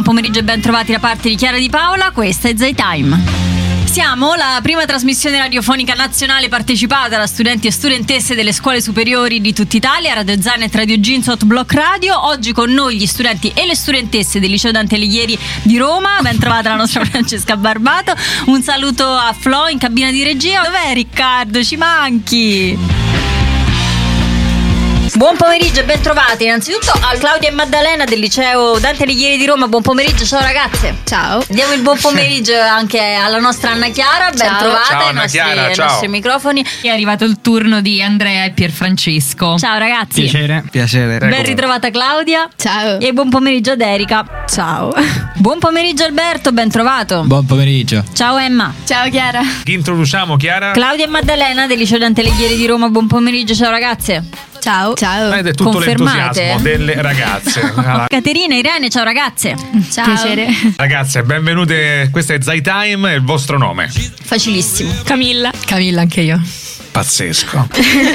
pomeriggio e ben trovati da parte di Chiara Di Paola. Questa è Zaytime. Siamo la prima trasmissione radiofonica nazionale partecipata da studenti e studentesse delle scuole superiori di tutta Italia, Radio Zainet, Radio Jeans, Hot Block Radio. Oggi con noi gli studenti e le studentesse del liceo Dante Alighieri di Roma. Ben trovata la nostra Francesca Barbato. Un saluto a Flo in cabina di regia. Dov'è Riccardo? Ci manchi! Buon pomeriggio e ben trovati innanzitutto a Claudia e Maddalena del liceo Dante Alighieri di Roma. Buon pomeriggio, ciao ragazze. Ciao. Diamo il buon pomeriggio anche alla nostra Anna Chiara. Ben trovata ciao, Anna Chiara, ai nostri microfoni. È arrivato il turno di Andrea e Pierfrancesco. Ciao ragazzi. Piacere. Ben ritrovata Claudia. Ciao. E buon pomeriggio ad Erika. Ciao. Buon pomeriggio Alberto, ben trovato. Buon pomeriggio. Ciao Emma. Ciao Chiara. Chi introduciamo, Chiara? Claudia e Maddalena del liceo Dante Alighieri di Roma. Buon pomeriggio, ciao ragazze. Ciao. Ciao. Ed è tutto Confermate? l'entusiasmo delle ragazze. Caterina, Irene, ciao ragazze. Ciao. Piacere. Ragazze, benvenute. Questa è Zaytime e il vostro nome? Facilissimo. Camilla. Camilla anche io. Pazzesco.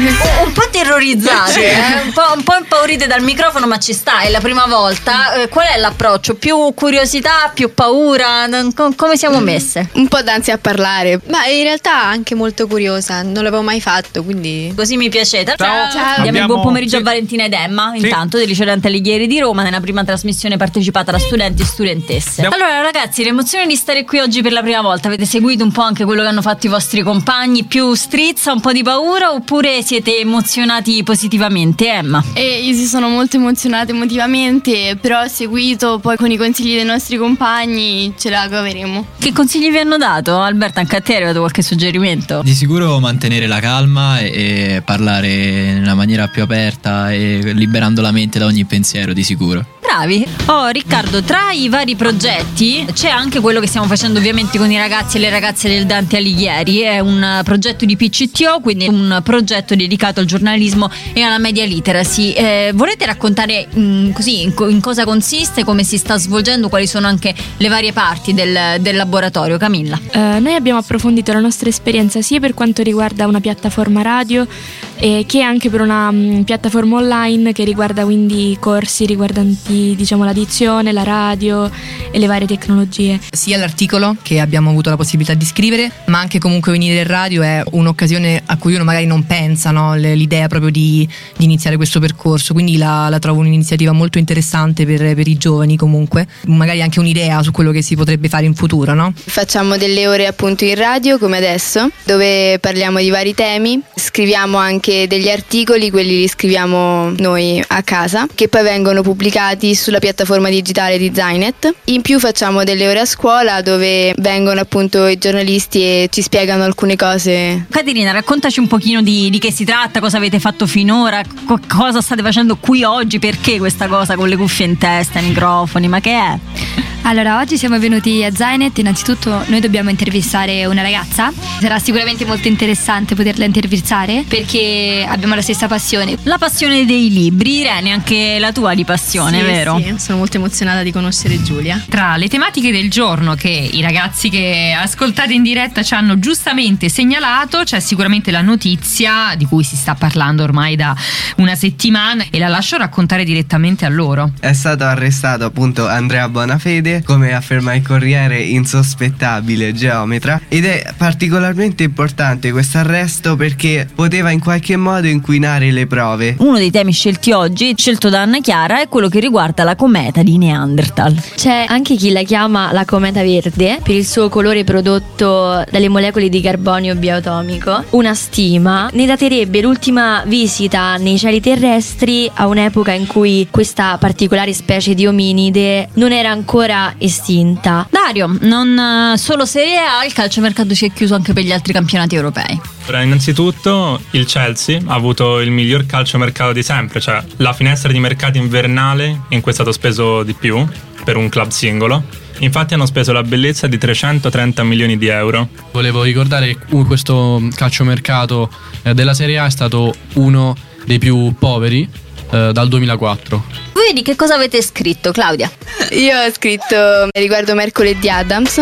Un po' terrorizzate, un po' impaurite dal microfono, ma ci sta, è la prima volta. Qual è l'approccio? Più curiosità, più paura? Come siamo messe? Un po' d'ansia a parlare, ma in realtà anche molto curiosa, non l'avevo mai fatto, quindi Così mi piacete. Ciao. Diamo il buon pomeriggio a Valentina ed Emma, intanto del liceo Dante Alighieri di Roma, nella prima trasmissione partecipata da studenti e studentesse. Allora ragazzi, l'emozione di stare qui oggi per la prima volta, avete seguito un po' anche quello che hanno fatto i vostri compagni? Più strizza, un po' di paura oppure siete emozionati positivamente, Emma? Io si sono molto emozionata emotivamente, però ho seguito poi con i consigli dei nostri compagni, ce la caveremo. Che consigli vi hanno dato? Alberto, anche a te è arrivato qualche suggerimento? Di sicuro mantenere la calma e parlare nella maniera più aperta e liberando la mente da ogni pensiero, di sicuro. Bravi. Riccardo, tra i vari progetti c'è anche quello che stiamo facendo ovviamente con i ragazzi e le ragazze del Dante Alighieri. È un progetto di PCTO, quindi un progetto dedicato al giornalismo e alla media literacy. Volete raccontare così in cosa consiste, come si sta svolgendo, quali sono anche le varie parti del laboratorio? Camilla. Noi abbiamo approfondito la nostra esperienza sia per quanto riguarda una piattaforma radio che anche per una piattaforma online che riguarda quindi corsi riguardanti la dizione, la radio e le varie tecnologie. Sia l'articolo che abbiamo avuto la possibilità di scrivere, ma anche comunque venire in radio è un'occasione a cui uno magari non pensa, no? L'idea proprio di iniziare questo percorso, quindi la trovo un'iniziativa molto interessante per i giovani, comunque magari anche un'idea su quello che si potrebbe fare in futuro, no? facciamo delle ore appunto in radio come adesso, dove parliamo di vari temi, scriviamo anche degli articoli, quelli li scriviamo noi a casa, che poi vengono pubblicati sulla piattaforma digitale di Zainet. In più facciamo delle ore a scuola dove vengono appunto i giornalisti e ci spiegano alcune cose. Caterina, raccontaci un pochino di che si tratta, cosa avete fatto finora, cosa state facendo qui oggi, perché questa cosa con le cuffie in testa, i microfoni, ma che è? Allora, oggi siamo venuti a Zainet. Innanzitutto noi dobbiamo intervistare una ragazza. Sarà sicuramente molto interessante poterla intervistare perché abbiamo la stessa passione. La passione dei libri. Irene, anche la tua di passione, vero? Sì, sono molto emozionata di conoscere Giulia. Tra le tematiche del giorno che i ragazzi che ascoltate in diretta ci hanno giustamente segnalato, c'è sicuramente la notizia di cui si sta parlando ormai da una settimana e la lascio raccontare direttamente a loro. È stato arrestato appunto Andrea Bonafede, come afferma il Corriere, insospettabile geometra, ed è particolarmente importante questo arresto perché poteva in qualche modo inquinare le prove. Uno dei temi scelti oggi, scelto da Anna Chiara, è quello che riguarda la cometa di Neanderthal. C'è anche chi la chiama la cometa verde per il suo colore prodotto dalle molecole di carbonio bioatomico. Una stima ne daterebbe l'ultima visita nei cieli terrestri a un'epoca in cui questa particolare specie di ominide non era ancora estinta. Dario, non solo Serie A, il calciomercato si è chiuso anche per gli altri campionati europei. Innanzitutto il Chelsea ha avuto il miglior calciomercato di sempre, cioè la finestra di mercato invernale in cui è stato speso di più per un club singolo. Infatti hanno speso la bellezza di 330 milioni di euro. Volevo ricordare che questo calciomercato della Serie A è stato uno dei più poveri dal 2004. Voi di che cosa avete scritto, Claudia? Io ho scritto riguardo mercoledì Addams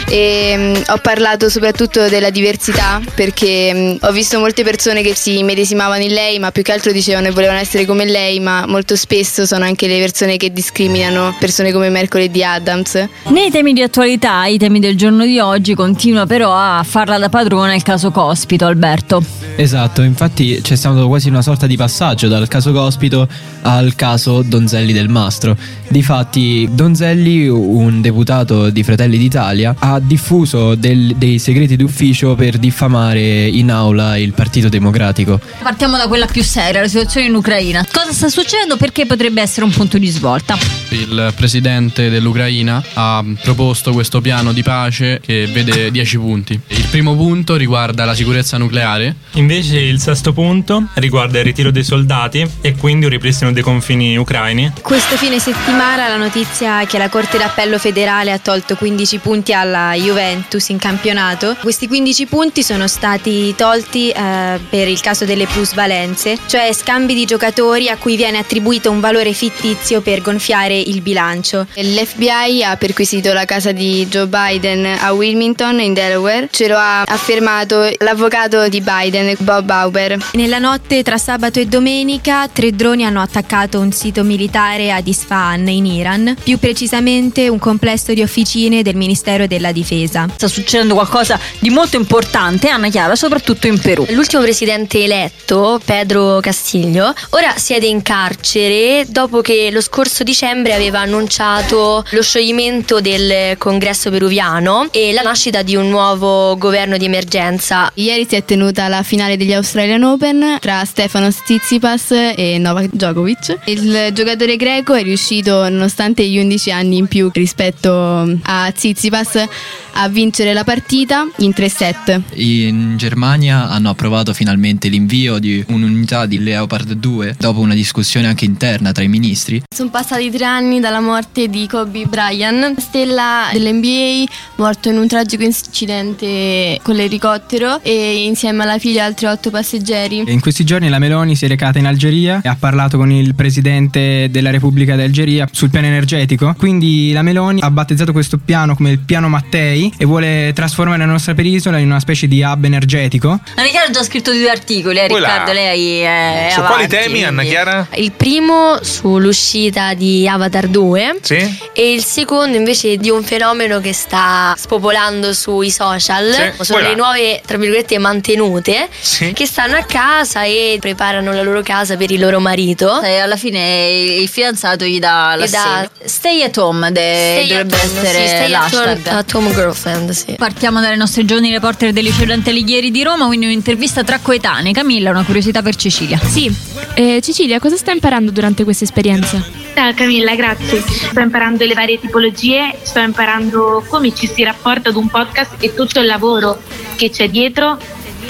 e ho parlato soprattutto della diversità, perché ho visto molte persone che si medesimavano in lei, ma più che altro dicevano che volevano essere come lei, ma molto spesso sono anche le persone che discriminano persone come Mercoledì Addams. Nei temi di attualità, i temi del giorno di oggi, continua però a farla da padrona il caso Cospito, Alberto. Esatto, infatti c'è stato quasi una sorta di passaggio dal caso Cospito al caso Donzelli del Mastro. Difatti Donzelli, un deputato di Fratelli d'Italia, ha diffuso dei segreti d'ufficio per diffamare in aula il Partito Democratico. Partiamo da quella più seria, la situazione in Ucraina. Cosa sta succedendo? Perché potrebbe essere un punto di svolta? Il presidente dell'Ucraina ha proposto questo piano di pace che vede 10 punti. Il primo punto riguarda la sicurezza nucleare. Invece il sesto punto riguarda il ritiro dei soldati e quindi un ripristino dei confini ucraini. Questo fine settimana la notizia che la Corte d'Appello federale ha tolto 15 punti alla Juventus in campionato. Questi 15 punti sono stati tolti per il caso delle plusvalenze, cioè scambi di giocatori a cui viene attribuito un valore fittizio per gonfiare il bilancio. L'FBI ha perquisito la casa di Joe Biden a Wilmington in Delaware, ce lo ha affermato l'avvocato di Biden, Bob Auber. Nella notte tra sabato e domenica 3 droni hanno attaccato un sito militare ad Isfahan in Iran, più precisamente un complesso di officine del Ministero della Difesa. Sta succedendo qualcosa di molto importante, Anna Chiara, soprattutto in Perù. L'ultimo presidente eletto, Pedro Castillo, ora siede in carcere dopo che lo scorso dicembre aveva annunciato lo scioglimento del congresso peruviano e la nascita di un nuovo governo di emergenza. Ieri si è tenuta la finale degli Australian Open tra Stefanos Tsitsipas e Novak Djokovic. Il giocatore greco è riuscito, nonostante gli 11 anni in più rispetto a Tsitsipas, a vincere la partita in 3 set. In Germania hanno approvato finalmente l'invio di un'unità di Leopard 2 dopo una discussione anche interna tra i ministri. Sono passati 3 anni dalla morte di Kobe Bryant, stella dell'NBA, morto in un tragico incidente con l'elicottero e insieme alla figlia altri 8 passeggeri. In questi giorni la Meloni si è recata in Algeria e ha parlato con il presidente della Repubblica d'Algeria sul piano energetico. Quindi la Meloni ha battezzato questo piano come il piano Mattei e vuole trasformare la nostra penisola in una specie di hub energetico. Anna Chiara ha già scritto 2 articoli, Riccardo, lei è su avanti, quali temi, Anna Chiara? Il primo sull'uscita di Avatar 2, sì, e il secondo invece di un fenomeno che sta spopolando sui social, sì, sono le nuove, tra virgolette, mantenute, sì, che stanno a casa e preparano la loro casa per il loro marito e alla fine il fidanzato gli dà l'assegno. Stay at home dovrebbe essere sì, l'hashtag. At home girlfriend, sì. Partiamo dalle nostre giovani reporter del Liceo Dante Alighieri di Roma, quindi un'intervista tra coetanei. Camilla, una curiosità per Cecilia. Sì, Cecilia, cosa sta imparando durante questa esperienza? Ciao Camilla, grazie. Sto imparando le varie tipologie, sto imparando come ci si rapporta ad un podcast e tutto il lavoro che c'è dietro.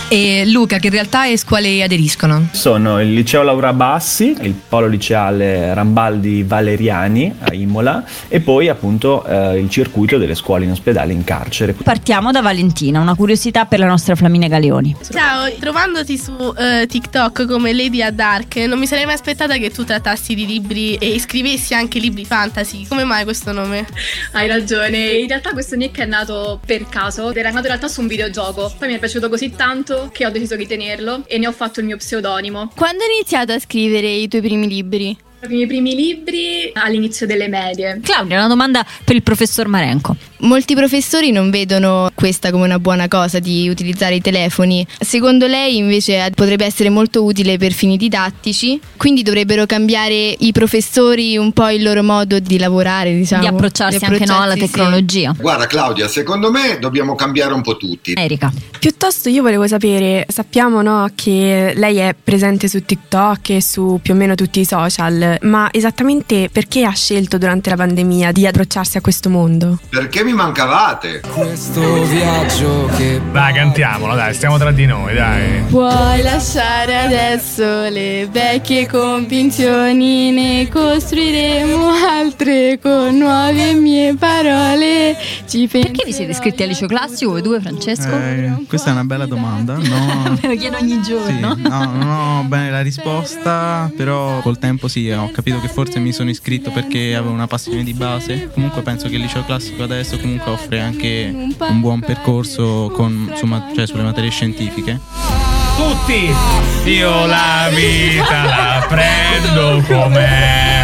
E Luca, che in realtà è scuole aderiscono? Sono il liceo Laura Bassi, il polo liceale Rambaldi Valeriani a Imola e poi appunto il circuito delle scuole in ospedale in carcere. Partiamo da Valentina, una curiosità per la nostra Flaminia Galeoni. Ciao, trovandoti su TikTok come Lady a Dark, non mi sarei mai aspettata che tu trattassi di libri e scrivessi anche libri fantasy. Come mai questo nome? Hai ragione, in realtà questo nick è nato per caso, era nato in realtà su un videogioco, poi mi è piaciuto così tanto che ho deciso di tenerlo e ne ho fatto il mio pseudonimo. Quando hai iniziato a scrivere i tuoi primi libri? I miei primi libri all'inizio delle medie. Claudia, una domanda per il professor Marenco. Molti professori non vedono questa come una buona cosa di utilizzare i telefoni. Secondo lei invece potrebbe essere molto utile per fini didattici, quindi dovrebbero cambiare i professori un po' il loro modo di lavorare, diciamo. Di approcciarsi anche alla tecnologia. Sì. Guarda Claudia, secondo me dobbiamo cambiare un po' tutti. Erika. Piuttosto io volevo sapere, sappiamo che lei è presente su TikTok e su più o meno tutti i social, ma esattamente perché ha scelto durante la pandemia di approcciarsi a questo mondo? Perché mi mancavate. Questo viaggio che... Dai, cantiamolo, dai, stiamo tra di noi, dai. Puoi lasciare adesso le vecchie convinzioni, ne costruiremo altre con nuove mie parole. ci penso. Perché vi siete iscritti al liceo classico voi due, Francesco? Questa è una bella domanda. No. Me lo chiedo ogni giorno. Sì, no, non ho bene la risposta, però col tempo sì, ho capito che forse mi sono iscritto perché avevo una passione di base. Comunque penso che il liceo classico adesso comunque offre anche un buon percorso sulle materie scientifiche. Tutti! Io la vita la prendo come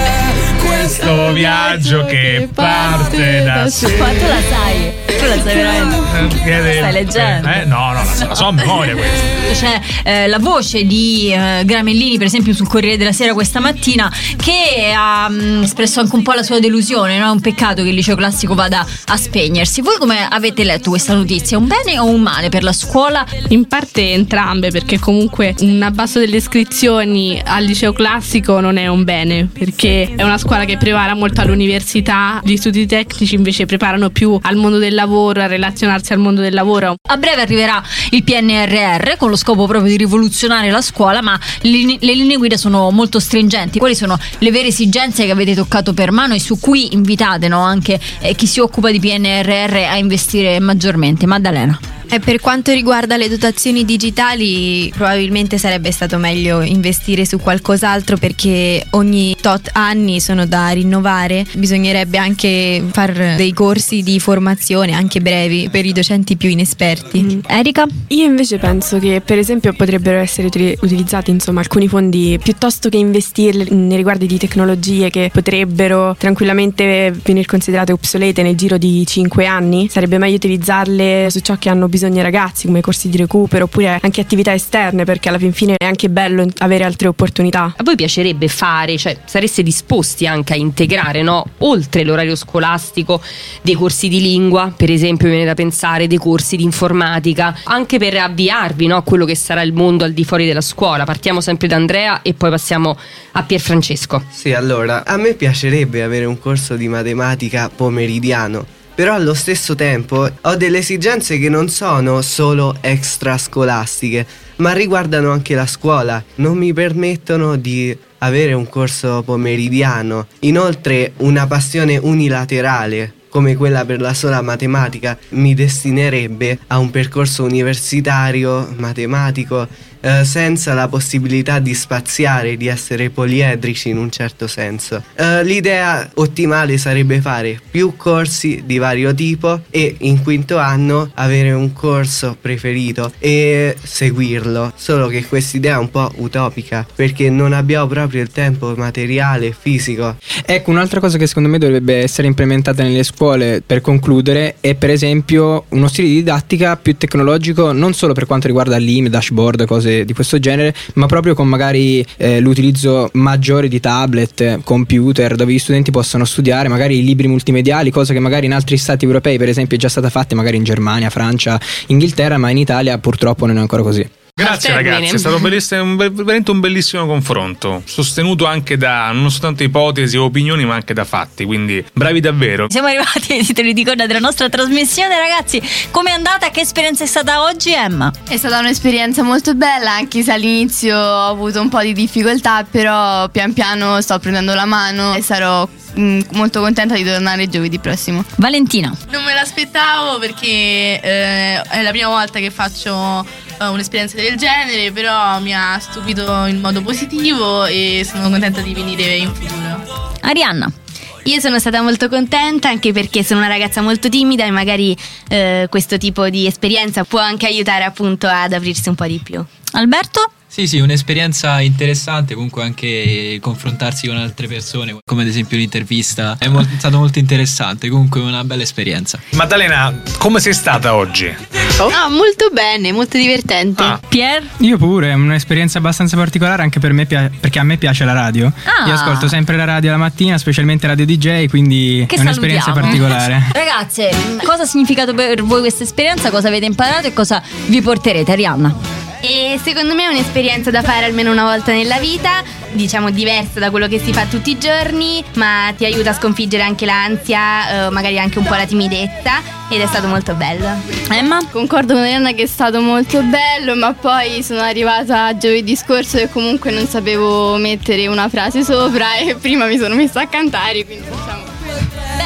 questo viaggio che parte da sé. Ma tu la sai? Tu la sai veramente? Stai leggendo? No, la so a memoria questa. C'è la voce di Gramellini, per esempio, sul Corriere della Sera questa mattina, che ha espresso anche un po' la sua delusione, no? È un peccato che il liceo classico vada a spegnersi. Voi come avete letto questa notizia? Un bene o un male per la scuola? In parte entrambe, perché comunque un abbasso delle iscrizioni al liceo classico non è un bene, perché è una scuola che prepara molto all'università, gli studi tecnici invece preparano più al mondo del lavoro, a relazionarsi al mondo del lavoro. A breve arriverà il PNRR con lo scopo proprio di rivoluzionare la scuola, ma le linee guida sono molto stringenti. Quali sono le vere esigenze che avete toccato per mano e su cui invitate, no, anche chi si occupa di PNRR a investire maggiormente? Maddalena. Per quanto riguarda le dotazioni digitali, probabilmente sarebbe stato meglio investire su qualcos'altro, perché ogni tot anni sono da rinnovare. Bisognerebbe anche fare dei corsi di formazione, anche brevi, per i docenti più inesperti. Erika? Io invece penso che, per esempio, potrebbero essere utilizzati alcuni fondi, piuttosto che investirli nei riguardi di tecnologie che potrebbero tranquillamente venire considerate obsolete nel giro di 5 anni. Sarebbe meglio utilizzarle su ciò che hanno bisogno i ragazzi, come corsi di recupero oppure anche attività esterne, perché alla fin fine è anche bello avere altre opportunità. A voi piacerebbe fare, cioè sareste disposti anche a integrare, no, oltre l'orario scolastico, dei corsi di lingua, per esempio, mi viene da pensare, dei corsi di informatica, anche per avviarvi, no, a quello che sarà il mondo al di fuori della scuola? Partiamo sempre da Andrea e poi passiamo a Pierfrancesco. Sì, allora, a me piacerebbe avere un corso di matematica pomeridiano, però allo stesso tempo ho delle esigenze che non sono solo extrascolastiche, ma riguardano anche la scuola. Non mi permettono di avere un corso pomeridiano. Inoltre, una passione unilaterale come quella per la sola matematica mi destinerebbe a un percorso universitario matematico senza la possibilità di spaziare, di essere poliedrici in un certo senso. L'idea ottimale sarebbe fare più corsi di vario tipo e in quinto anno avere un corso preferito e seguirlo, solo che quest'idea è un po' utopica perché non abbiamo proprio il tempo materiale e fisico. Ecco, un'altra cosa che secondo me dovrebbe essere implementata nelle scuole, per concludere, è per esempio uno stile di didattica più tecnologico, non solo per quanto riguarda l'IM, dashboard, cose di questo genere, ma proprio con magari l'utilizzo maggiore di tablet, computer, dove gli studenti possono studiare magari i libri multimediali, cosa che magari in altri stati europei, per esempio, è già stata fatta magari in Germania, Francia, Inghilterra, ma in Italia purtroppo non è ancora così. Grazie ragazzi, è stato veramente un bellissimo confronto, sostenuto anche da non soltanto ipotesi o opinioni ma anche da fatti, quindi bravi davvero. Siamo arrivati ai titoli di coda della nostra trasmissione, ragazzi. Com'è andata? Che esperienza è stata oggi, Emma? È stata un'esperienza molto bella, anche se all'inizio ho avuto un po' di difficoltà, però pian piano sto prendendo la mano e sarò molto contenta di tornare giovedì prossimo. Valentina? Non me l'aspettavo perché è la prima volta che faccio un'esperienza del genere, però mi ha stupito in modo positivo e sono contenta di venire in futuro. Arianna? Io sono stata molto contenta, anche perché sono una ragazza molto timida e magari questo tipo di esperienza può anche aiutare appunto ad aprirsi un po' di più. Alberto? Sì, un'esperienza interessante, comunque anche confrontarsi con altre persone, come ad esempio l'intervista, è stato molto interessante, comunque una bella esperienza. Maddalena, come sei stata oggi? Molto bene, molto divertente. Pier? Io pure, è un'esperienza abbastanza particolare anche per me, perché a me piace la radio. Io ascolto sempre la radio la mattina, specialmente Radio DJ, quindi è un'esperienza particolare. Ragazze, cosa ha significato per voi questa esperienza? Cosa avete imparato e cosa vi porterete? Arianna? E secondo me è un'esperienza da fare almeno una volta nella vita, diciamo diversa da quello che si fa tutti i giorni, ma ti aiuta a sconfiggere anche l'ansia, magari anche un po' la timidezza, ed è stato molto bello. Emma? Concordo con Elena che è stato molto bello, ma poi sono arrivata giovedì scorso e comunque non sapevo mettere una frase sopra e prima mi sono messa a cantare, quindi diciamo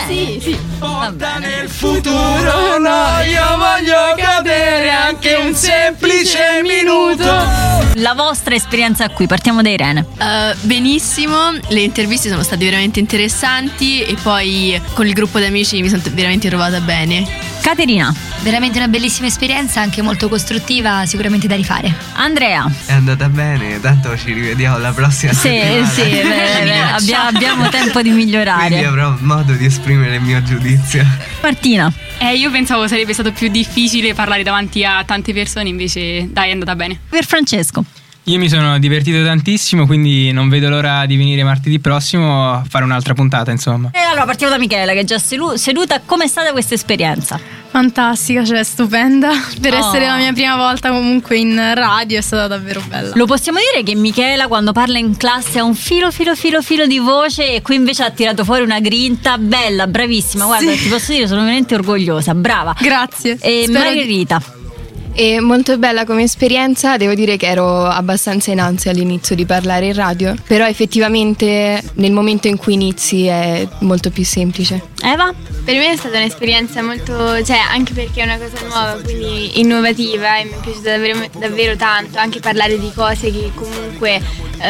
Sì. Porta nel futuro, no, io voglio cadere anche un semplice minuto. La vostra esperienza qui, partiamo da Irene. Benissimo, le interviste sono state veramente interessanti e poi con il gruppo di amici mi sono veramente trovata bene. Caterina. Veramente una bellissima esperienza, anche molto costruttiva, sicuramente da rifare. Andrea. È andata bene, tanto ci rivediamo la prossima settimana. Abbiamo tempo di migliorare. Quindi avrò modo di esprimere il mio giudizio. Martina. Io pensavo sarebbe stato più difficile parlare davanti a tante persone, invece dai, è andata bene. Per Francesco. Io mi sono divertito tantissimo, quindi non vedo l'ora di venire martedì prossimo a fare un'altra puntata, insomma. E allora partiamo da Michela, che è già seduta. Com'è stata questa esperienza? Fantastica, cioè stupenda. Per essere la mia prima volta comunque in radio è stata davvero bella. Lo possiamo dire che Michela quando parla in classe ha un filo di voce, e qui invece ha tirato fuori una grinta bella, bravissima. Guarda, ti posso dire, sono veramente orgogliosa, brava. Grazie. E Margherita. E molto bella come esperienza, devo dire che ero abbastanza in ansia all'inizio di parlare in radio, però effettivamente nel momento in cui inizi è molto più semplice. Eva? Per me è stata un'esperienza molto, cioè anche perché è una cosa nuova, quindi innovativa, e mi è piaciuta davvero tanto, anche parlare di cose che comunque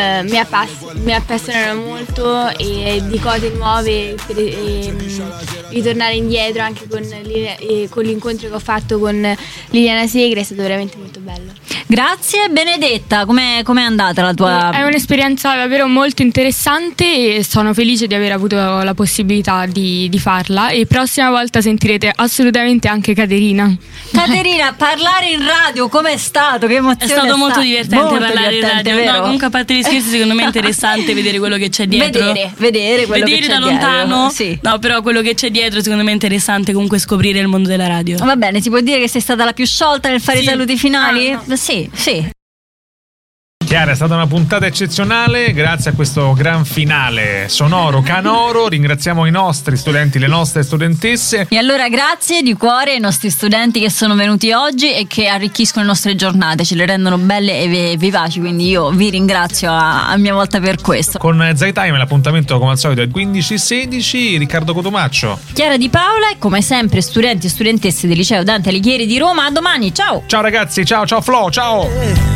mi appassionano molto, e di cose nuove, ritornare indietro anche con l'incontro che ho fatto con Liliana Segre è stato veramente molto bello. Grazie. Benedetta, com'è andata la tua? È un'esperienza davvero molto interessante e sono felice di aver avuto la possibilità di farla, e prossima volta sentirete assolutamente anche Caterina. Caterina, parlare in radio com'è stato? Che emozione! È stato molto divertente parlare in radio. Vero? No, comunque, a parte gli scherzi, secondo me è interessante vedere quello che c'è dietro. Vedere quello che c'è da dietro. lontano. Sì. No, però quello che c'è dietro secondo me è interessante comunque scoprire il mondo della radio. Va bene, si può dire che sei stata la più sciolta nel fare i saluti finali? No. Sì. Chiara, è stata una puntata eccezionale, grazie a questo gran finale sonoro, canoro. Ringraziamo i nostri studenti, le nostre studentesse. E allora grazie di cuore ai nostri studenti che sono venuti oggi e che arricchiscono le nostre giornate, ce le rendono belle e vivaci, quindi io vi ringrazio a mia volta per questo. Con Zaytime l'appuntamento come al solito è 15-16, Riccardo Cotomaccio, Chiara Di Paola e come sempre studenti e studentesse del liceo Dante Alighieri di Roma. A domani, ciao! Ciao ragazzi, ciao Flo, ciao!